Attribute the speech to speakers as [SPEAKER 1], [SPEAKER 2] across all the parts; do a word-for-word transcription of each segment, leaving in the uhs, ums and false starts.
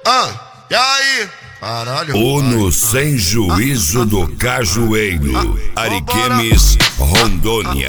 [SPEAKER 1] Ah, e aí? Caralho.
[SPEAKER 2] Uno sem juízo do Cajueiro, Ariquemes, Rondônia.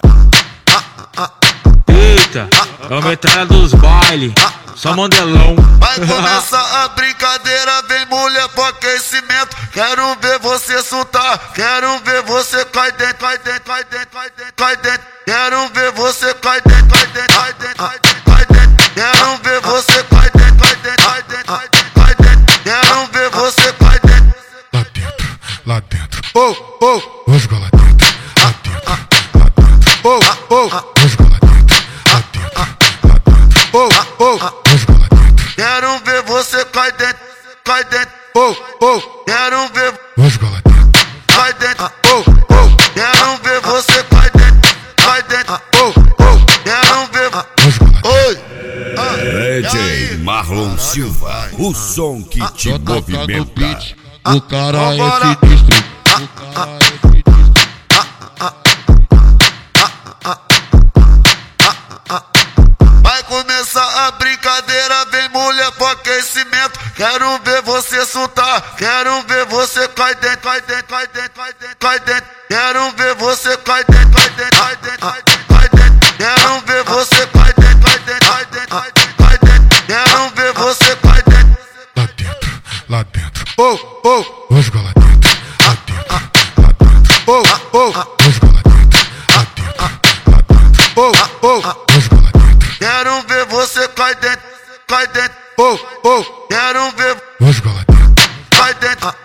[SPEAKER 3] Eita, é o metralha dos bailes, só mandelão.
[SPEAKER 1] Vai começar a brincadeira, vem mulher pro aquecimento. Quero ver você soltar, quero ver você cai dentro, cai dentro, cai dentro, cai dentro, cai dentro. Quero ver você cai dentro, cai dentro, cai dentro, cai dentro, cai dentro. Quero ver você cai dentro, cai dentro, cai dentro, cai dentro, cai dentro. Quero ver você cai dentro.
[SPEAKER 4] Lá dentro, lá dentro. Oh, oh, vou jogar lá dentro, lá dentro, lá dentro. Oh, oh, vou jogar lá dentro, lá dentro, lá dentro. Oh, oh, vou jogar lá dentro.
[SPEAKER 1] Quero ver você cai dentro, cai dentro.
[SPEAKER 4] Oh, oh,
[SPEAKER 1] quero ver
[SPEAKER 4] vou jogar lá dentro,
[SPEAKER 1] cai dentro.
[SPEAKER 4] oh, oh,
[SPEAKER 1] Quero ver você cai dentro, cai dentro.
[SPEAKER 4] oh, oh,
[SPEAKER 1] Quero ver.
[SPEAKER 4] vou jogar lá dentro.
[SPEAKER 1] Oi. Ah,
[SPEAKER 2] D J Marlon Silva, o som que te movimenta.
[SPEAKER 4] O cara é
[SPEAKER 1] Vambora.
[SPEAKER 4] sinistro, o cara é sinistro.
[SPEAKER 1] Vai começar a brincadeira, vem mulher pro aquecimento. Quero ver você soltar, quero ver você cai dentro, cai dentro, cai dentro, cai dentro, cai dentro. Quero ver você cai dentro, cai dentro, cai dentro, cai dentro, cai dentro. Quero ver você cai dentro, cai dentro, cai dentro, cai dentro, cai dentro. Quero ver você cai dentro.
[SPEAKER 4] Lá dentro, lá dentro. Oh, oh, vou jogar lá dentro, lá dentro, lá dentro. Oh, oh, vou jogar lá dentro, lá dentro, lá dentro. Oh, oh, vou jogar lá dentro.
[SPEAKER 1] Quero ver você cai dentro, cai dentro.
[SPEAKER 4] Oh, oh,
[SPEAKER 1] Quero ver
[SPEAKER 4] vou jogar lá dentro.
[SPEAKER 1] cai dentro.